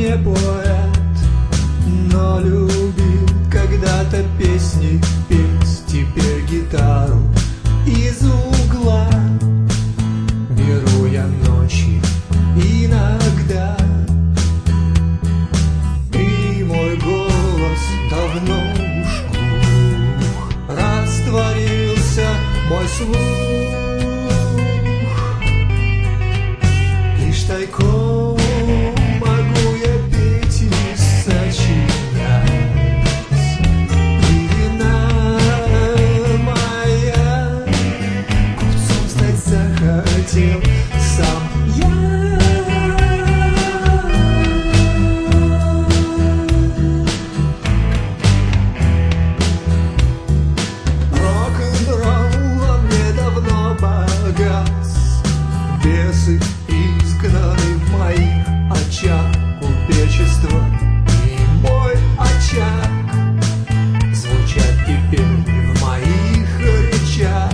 не поэт, но любил когда-то песни петь. Теперь гитару из угла беру я ночи иногда, и мой голос давно уж глух, растворился мой слух. Лишь тайком могу я петь и сочинять, и вина моя купцом стать захотел сам я. Рок-н-ролл во мне давно погас, бесы изгнаны в моих очах, купечество и мой очаг звучат теперь в моих речах.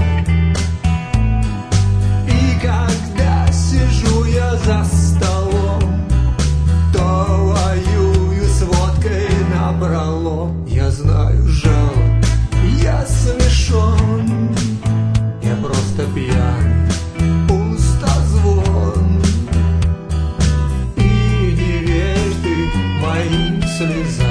И когда сижу я за столом, то воюю с водкой напролом. Я знаю, жалоб, я смешон, я просто пьян, пустозвон. И не верь ты моим слезам,